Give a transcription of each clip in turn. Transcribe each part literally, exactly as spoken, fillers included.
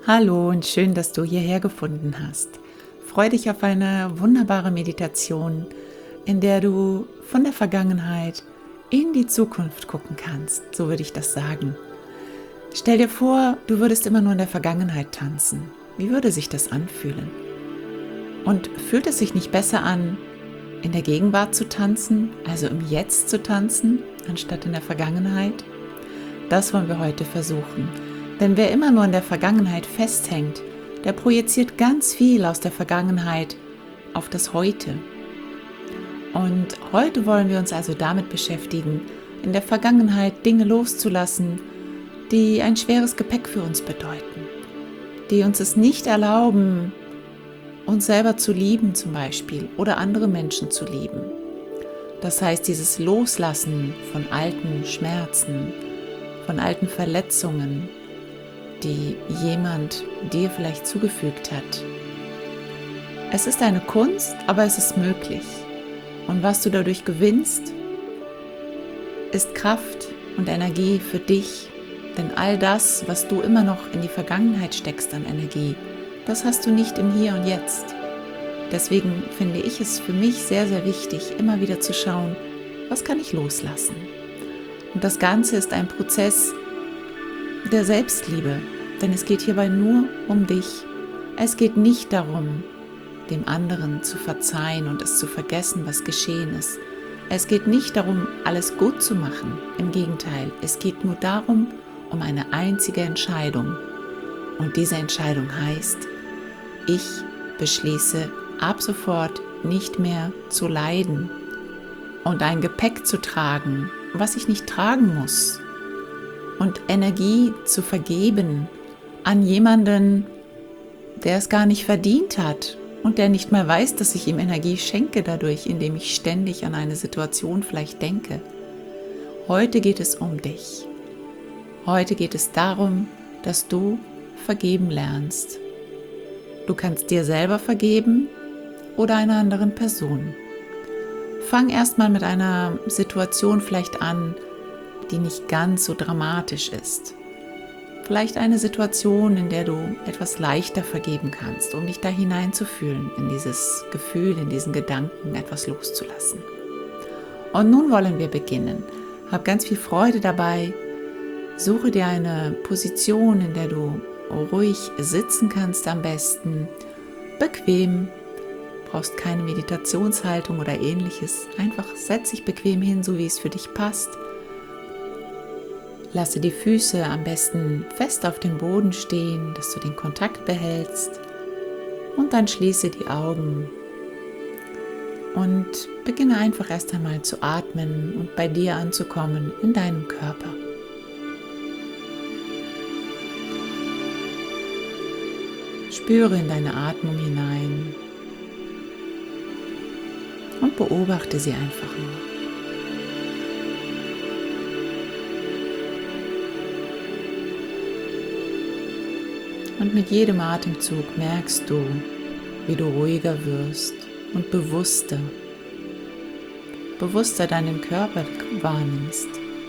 Hallo und schön, dass du hierher gefunden hast. Freu dich auf eine wunderbare Meditation, in der du von der Vergangenheit in die Zukunft gucken kannst, so würde ich das sagen. Stell dir vor, du würdest immer nur in der Vergangenheit tanzen. Wie würde sich das anfühlen? Und fühlt es sich nicht besser an, in der Gegenwart zu tanzen, also im Jetzt zu tanzen, anstatt in der Vergangenheit? Das wollen wir heute versuchen. Denn wer immer nur in der Vergangenheit festhängt, der projiziert ganz viel aus der Vergangenheit auf das Heute. Und heute wollen wir uns also damit beschäftigen, in der Vergangenheit Dinge loszulassen, die ein schweres Gepäck für uns bedeuten, die uns es nicht erlauben, uns selber zu lieben zum Beispiel oder andere Menschen zu lieben. Das heißt, dieses Loslassen von alten Schmerzen, von alten Verletzungen, die jemand dir vielleicht zugefügt hat. Es ist eine Kunst, aber es ist möglich. Und was du dadurch gewinnst, ist Kraft und Energie für dich. Denn all das, was du immer noch in die Vergangenheit steckst an Energie, das hast du nicht im Hier und Jetzt. Deswegen finde ich es für mich sehr, sehr wichtig, immer wieder zu schauen, was kann ich loslassen? Und das Ganze ist ein Prozess der Selbstliebe, denn es geht hierbei nur um dich. Es geht nicht darum, dem anderen zu verzeihen und es zu vergessen, was geschehen ist. Es geht nicht darum, alles gut zu machen. Im Gegenteil, es geht nur darum, um eine einzige Entscheidung. Und diese Entscheidung heißt, ich beschließe ab sofort nicht mehr zu leiden und ein Gepäck zu tragen, was ich nicht tragen muss. Und Energie zu vergeben an jemanden, der es gar nicht verdient hat und der nicht mal weiß, dass ich ihm Energie schenke dadurch, indem ich ständig an eine Situation vielleicht denke. Heute geht es um dich. Heute geht es darum, dass du vergeben lernst. Du kannst dir selber vergeben oder einer anderen Person. Fang erstmal mit einer Situation vielleicht an, die nicht ganz so dramatisch ist. Vielleicht eine Situation, in der du etwas leichter vergeben kannst, um dich da hineinzufühlen, in dieses Gefühl, in diesen Gedanken, etwas loszulassen. Und nun wollen wir beginnen. Hab ganz viel Freude dabei. Suche dir eine Position, in der du ruhig sitzen kannst am besten. Bequem. Brauchst keine Meditationshaltung oder ähnliches. Einfach setz dich bequem hin, so wie es für dich passt. Lasse die Füße am besten fest auf dem Boden stehen, dass du den Kontakt behältst. Und dann schließe die Augen und beginne einfach erst einmal zu atmen und bei dir anzukommen in deinem Körper. Spüre in deine Atmung hinein und beobachte sie einfach nur. Und mit jedem Atemzug merkst du, wie du ruhiger wirst und bewusster, bewusster deinen Körper wahrnimmst.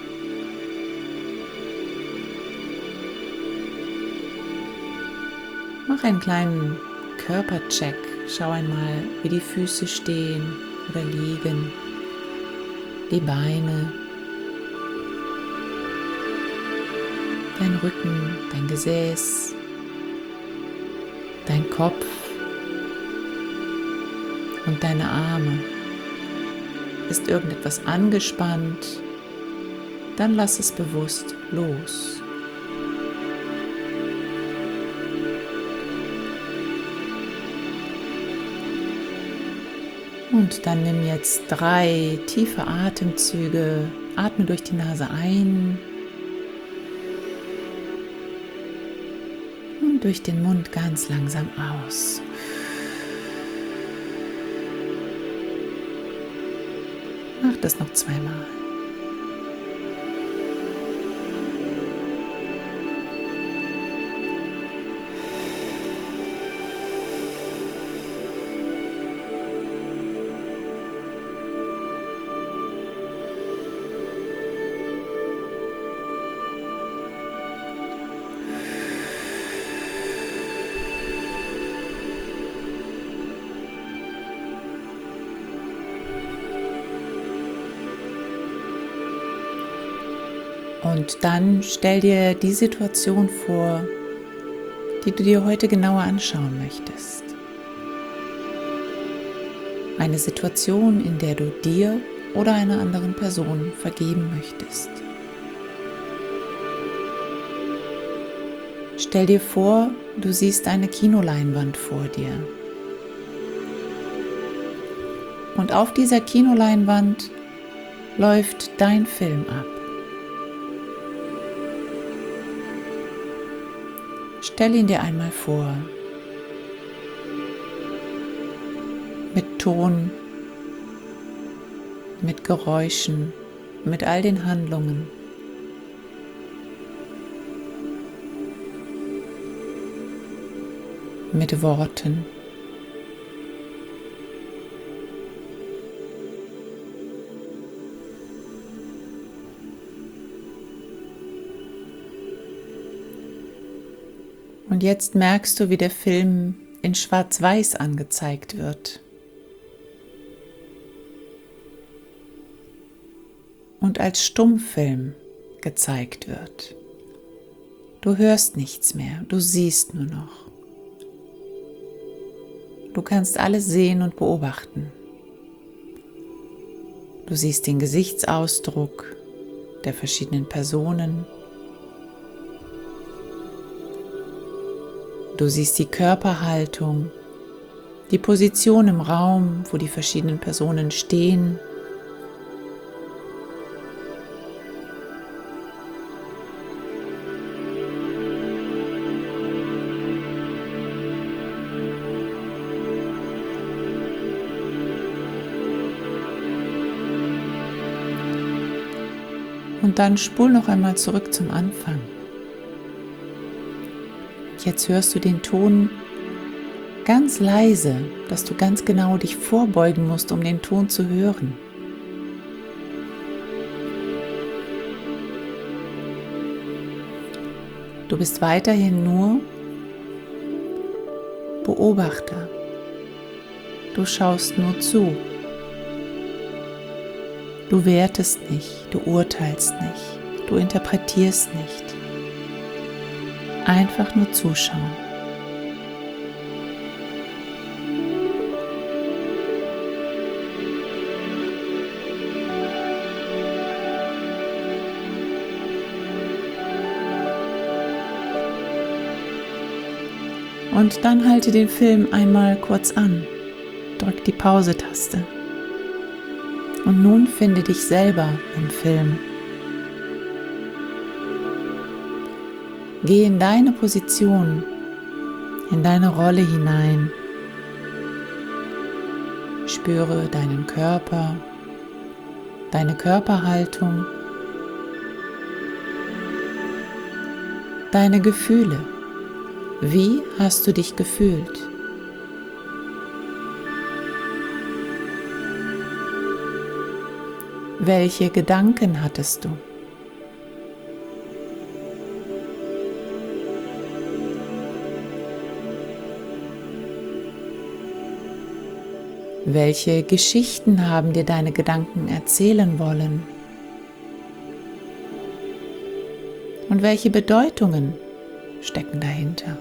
Mach einen kleinen Körpercheck. Schau einmal, wie die Füße stehen oder liegen, die Beine, dein Rücken, dein Gesäß, dein Kopf und deine Arme. Ist irgendetwas angespannt? Dann lass es bewusst los. Und dann nimm jetzt drei tiefe Atemzüge. Atme durch die Nase ein und durch den Mund ganz langsam aus. Mach das noch zweimal. Und dann stell dir die Situation vor, die du dir heute genauer anschauen möchtest. Eine Situation, in der du dir oder einer anderen Person vergeben möchtest. Stell dir vor, du siehst eine Kinoleinwand vor dir. Und auf dieser Kinoleinwand läuft dein Film ab. Stell ihn dir einmal vor. Mit Ton, mit Geräuschen, mit all den Handlungen. Mit Worten. Und jetzt merkst du, wie der Film in Schwarz-Weiß angezeigt wird. Und als Stummfilm gezeigt wird. Du hörst nichts mehr, du siehst nur noch. Du kannst alles sehen und beobachten. Du siehst den Gesichtsausdruck der verschiedenen Personen. Du siehst die Körperhaltung, die Position im Raum, wo die verschiedenen Personen stehen. Und dann spul noch einmal zurück zum Anfang. Jetzt hörst du den Ton ganz leise, dass du ganz genau dich vorbeugen musst, um den Ton zu hören. Du bist weiterhin nur Beobachter. Du schaust nur zu. Du wertest nicht, du urteilst nicht, du interpretierst nicht. Einfach nur zuschauen. Und dann halte den Film einmal kurz an. Drück die Pause-Taste. Und nun finde dich selber im Film. Geh in deine Position, in deine Rolle hinein. Spüre deinen Körper, deine Körperhaltung, deine Gefühle. Wie hast du dich gefühlt? Welche Gedanken hattest du? Welche Geschichten haben dir deine Gedanken erzählen wollen? Und welche Bedeutungen stecken dahinter?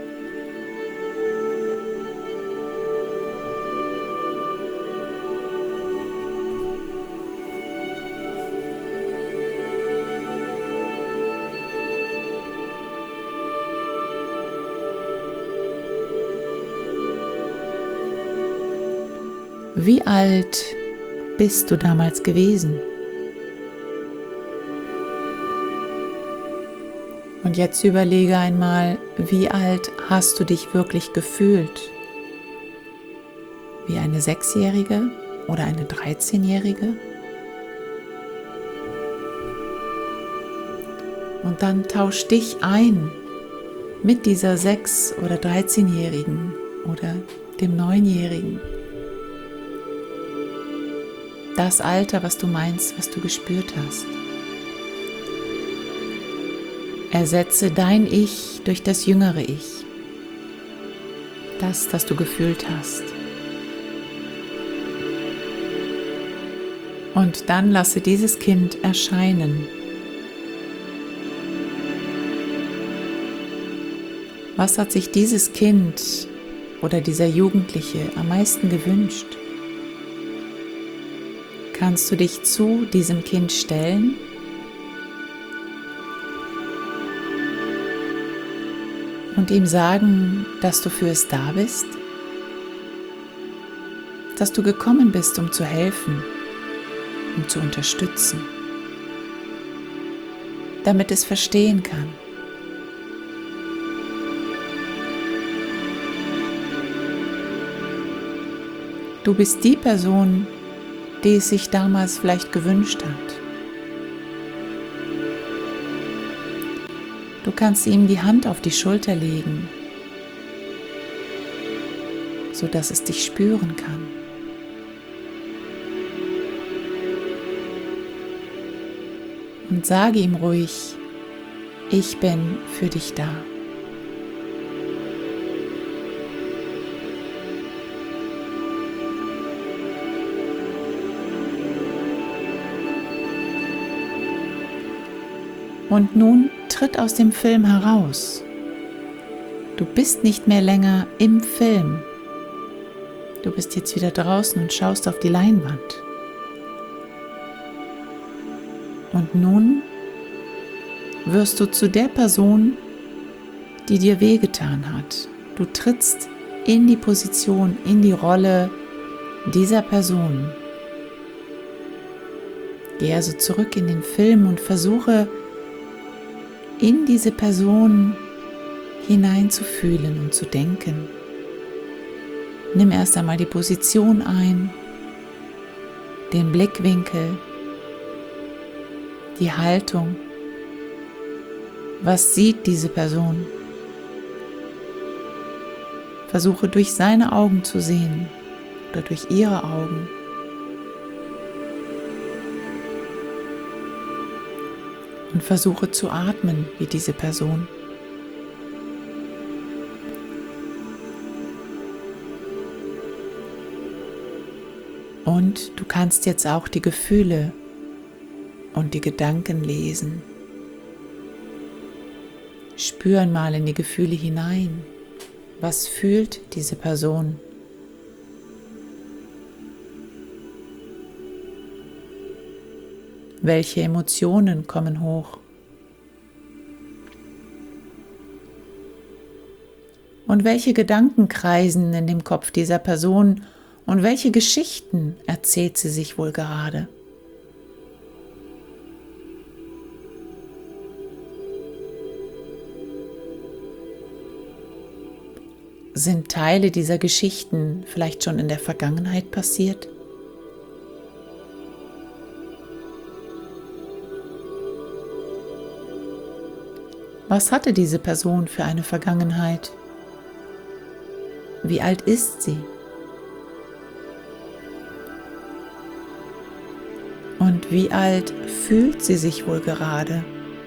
Wie alt bist du damals gewesen? Und jetzt überlege einmal, wie alt hast du dich wirklich gefühlt? Wie eine Sechsjährige oder eine Dreizehnjährige? Und dann tausch dich ein mit dieser Sechs- oder Dreizehnjährigen oder dem Neunjährigen. Das Alter, was du meinst, was du gespürt hast. Ersetze dein Ich durch das jüngere Ich. Das, das du gefühlt hast. Und dann lasse dieses Kind erscheinen. Was hat sich dieses Kind oder dieser Jugendliche am meisten gewünscht? Kannst du dich zu diesem Kind stellen? Und ihm sagen, dass du für es da bist? Dass du gekommen bist, um zu helfen, um zu unterstützen, damit es verstehen kann. Du bist die Person, die es sich damals vielleicht gewünscht hat. Du kannst ihm die Hand auf die Schulter legen, sodass es dich spüren kann. Und sage ihm ruhig, ich bin für dich da. Und nun tritt aus dem Film heraus. Du bist nicht mehr länger im Film. Du bist jetzt wieder draußen und schaust auf die Leinwand. Und nun wirst du zu der Person, die dir wehgetan hat. Du trittst in die Position, in die Rolle dieser Person. Geh also zurück in den Film und versuche, in diese Person hineinzufühlen und zu denken. Nimm erst einmal die Position ein, den Blickwinkel, die Haltung. Was sieht diese Person? Versuche durch seine Augen zu sehen oder durch ihre Augen. Und versuche zu atmen wie diese Person. Und du kannst jetzt auch die Gefühle und die Gedanken lesen. Spür mal in die Gefühle hinein. Was fühlt diese Person? Welche Emotionen kommen hoch? Und welche Gedanken kreisen in dem Kopf dieser Person und welche Geschichten erzählt sie sich wohl gerade? Sind Teile dieser Geschichten vielleicht schon in der Vergangenheit passiert? Was hatte diese Person für eine Vergangenheit? Wie alt ist sie? Und wie alt fühlt sie sich wohl gerade?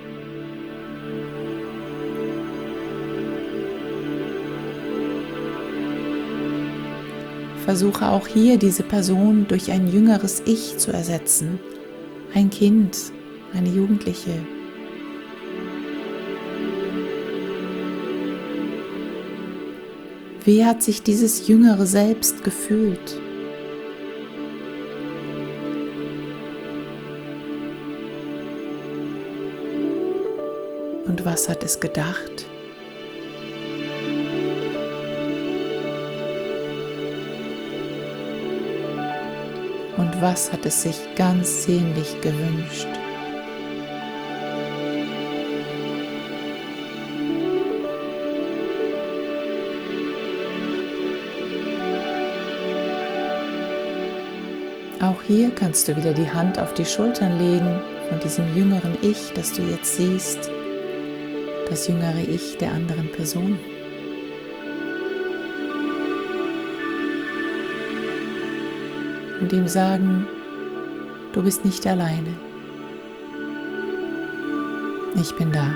Versuche auch hier diese Person durch ein jüngeres Ich zu ersetzen. Ein Kind, eine Jugendliche. Wie hat sich dieses jüngere Selbst gefühlt? Und was hat es gedacht? Und was hat es sich ganz sehnlich gewünscht? Auch hier kannst du wieder die Hand auf die Schultern legen von diesem jüngeren Ich, das du jetzt siehst, das jüngere Ich der anderen Person. Und ihm sagen, du bist nicht alleine. Ich bin da.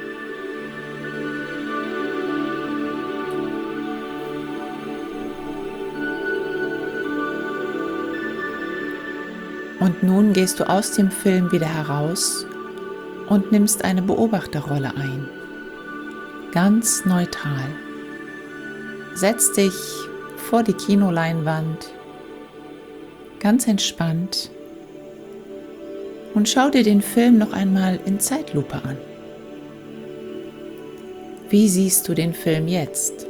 Und nun gehst du aus dem Film wieder heraus und nimmst eine Beobachterrolle ein. ganz neutral. Setz dich vor die Kinoleinwand, ganz entspannt, und schau dir den Film noch einmal in Zeitlupe an. Wie siehst du den Film jetzt?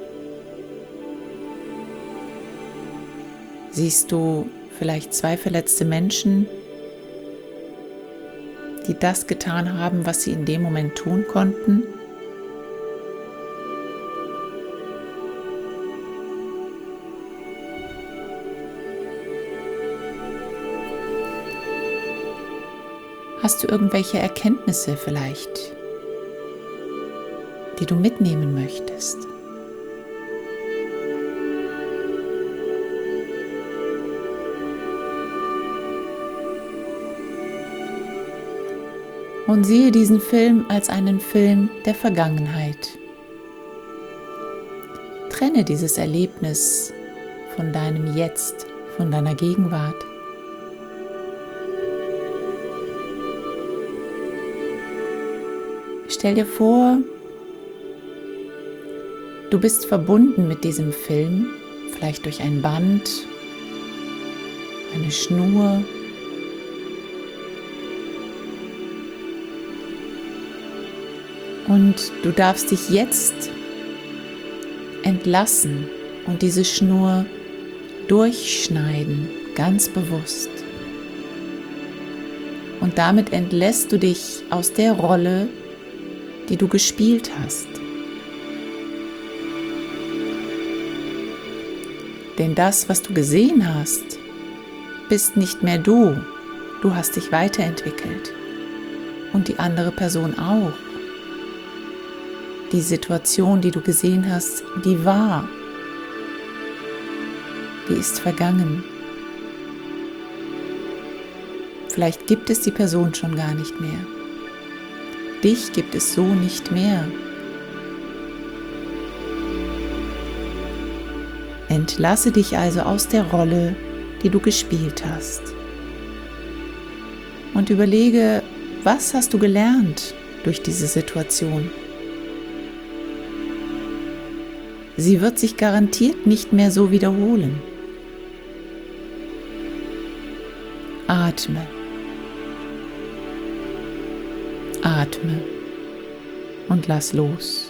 Siehst du vielleicht zwei verletzte Menschen, die das getan haben, was sie in dem Moment tun konnten? Hast du irgendwelche Erkenntnisse vielleicht, die du mitnehmen möchtest? Und sehe diesen Film als einen Film der Vergangenheit. Trenne dieses Erlebnis von deinem Jetzt, von deiner Gegenwart. Stell dir vor, du bist verbunden mit diesem Film, vielleicht durch ein Band, eine Schnur. Und du darfst dich jetzt entlassen und diese Schnur durchschneiden, ganz bewusst. Und damit entlässt du dich aus der Rolle, die du gespielt hast. Denn das, was du gesehen hast, bist nicht mehr du. Du hast dich weiterentwickelt. Und die andere Person auch. Die Situation, die du gesehen hast, die war. Die ist vergangen. Vielleicht gibt es die Person schon gar nicht mehr. Dich gibt es so nicht mehr. Entlasse dich also aus der Rolle, die du gespielt hast. Und überlege, was hast du gelernt durch diese Situation? Sie wird sich garantiert nicht mehr so wiederholen. Atme. Atme und lass los.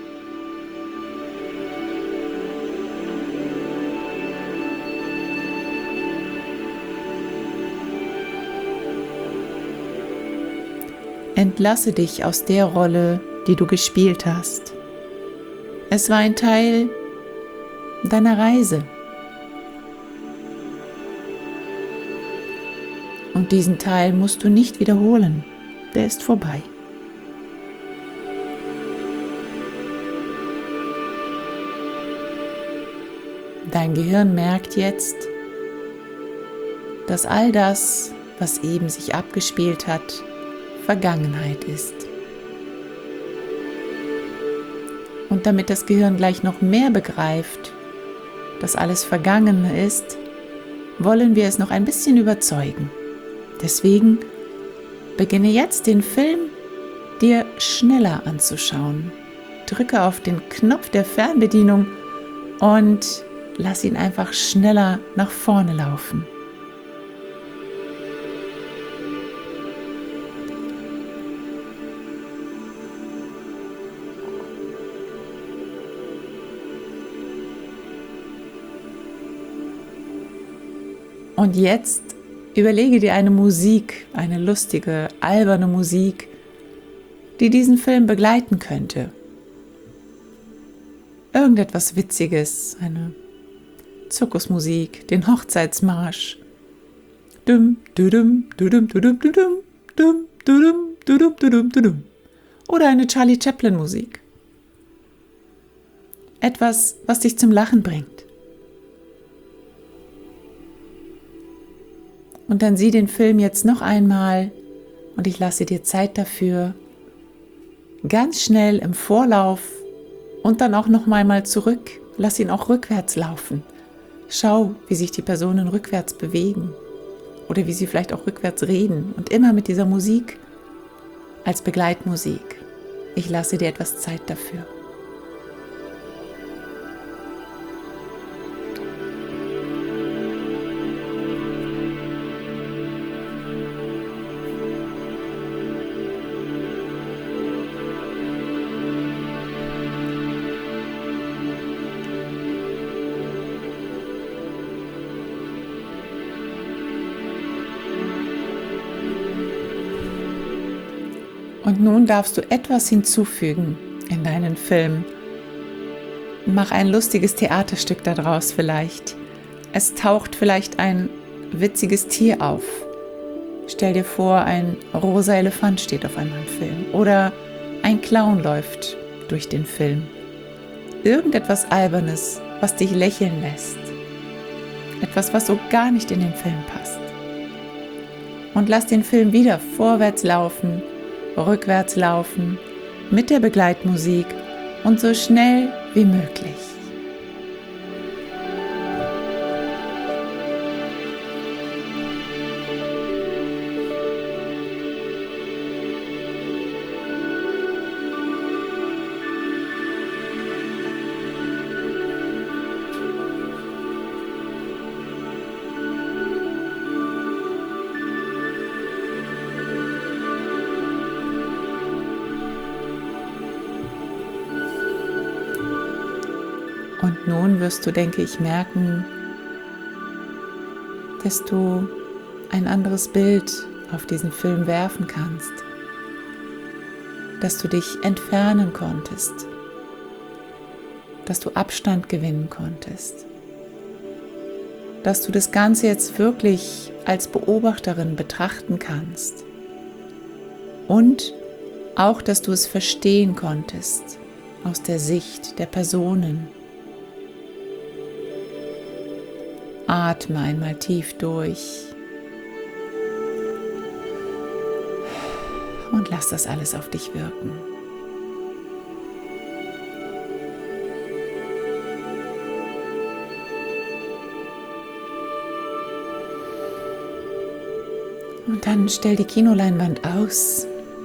Entlasse dich aus der Rolle, die du gespielt hast. Es war ein Teil deiner Reise. Und diesen Teil musst du nicht wiederholen. Der ist vorbei. Dein Gehirn merkt jetzt, dass all das, was eben sich abgespielt hat, Vergangenheit ist. Und damit das Gehirn gleich noch mehr begreift, dass alles vergangen ist, wollen wir es noch ein bisschen überzeugen. Deswegen beginne jetzt den Film dir schneller anzuschauen. Drücke auf den Knopf der Fernbedienung und lass ihn einfach schneller nach vorne laufen. Und jetzt überlege dir eine Musik, eine lustige, alberne Musik, die diesen Film begleiten könnte. Irgendetwas Witziges, eine Zirkusmusik, den Hochzeitsmarsch. Dum, dudum, dudum, dudum, dudum, dum, dudum, dudum, dudum, dudum. Oder eine Charlie Chaplin Musik. Etwas, was dich zum Lachen bringt. Und dann sieh den Film jetzt noch einmal und ich lasse dir Zeit dafür, ganz schnell im Vorlauf und dann auch noch einmal zurück. Lass ihn auch rückwärts laufen. Schau, wie sich die Personen rückwärts bewegen oder wie sie vielleicht auch rückwärts reden und immer mit dieser Musik als Begleitmusik. Ich lasse dir etwas Zeit dafür. Und nun darfst du etwas hinzufügen in deinen Film. Mach ein lustiges Theaterstück daraus vielleicht. Es taucht vielleicht ein witziges Tier auf. Stell dir vor, ein rosa Elefant steht auf einmal im Film. Oder ein Clown läuft durch den Film. Irgendetwas Albernes, was dich lächeln lässt. Etwas, was so gar nicht in den Film passt. Und lass den Film wieder vorwärts laufen, rückwärts laufen, mit der Begleitmusik und so schnell wie möglich. Und nun wirst du, denke ich, merken, dass du ein anderes Bild auf diesen Film werfen kannst, dass du dich entfernen konntest, dass du Abstand gewinnen konntest, dass du das Ganze jetzt wirklich als Beobachterin betrachten kannst und auch, dass du es verstehen konntest aus der Sicht der Personen. Atme einmal tief durch und lass das alles auf dich wirken. Und dann stell die Kinoleinwand aus.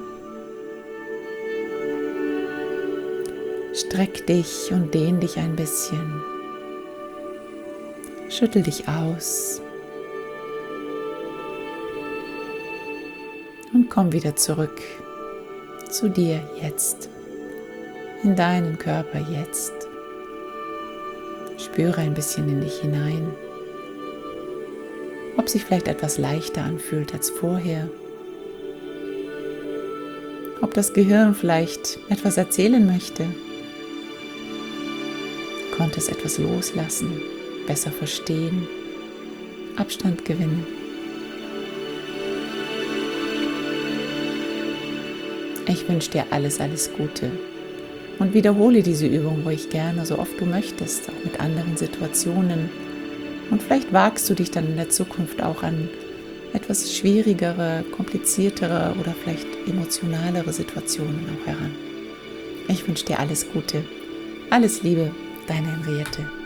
Streck dich und dehn dich ein bisschen. Schüttel dich aus und komm wieder zurück zu dir jetzt, in deinen Körper jetzt. Spüre ein bisschen in dich hinein, ob sich vielleicht etwas leichter anfühlt als vorher, ob das Gehirn vielleicht etwas erzählen möchte, konnte es etwas loslassen, besser verstehen, Abstand gewinnen. Ich wünsche dir alles, alles Gute und wiederhole diese Übung ruhig gerne, so oft du möchtest, auch mit anderen Situationen. Und vielleicht wagst du dich dann in der Zukunft auch an etwas schwierigere, kompliziertere oder vielleicht emotionalere Situationen auch heran. Ich wünsche dir alles Gute, alles Liebe, deine Henriette.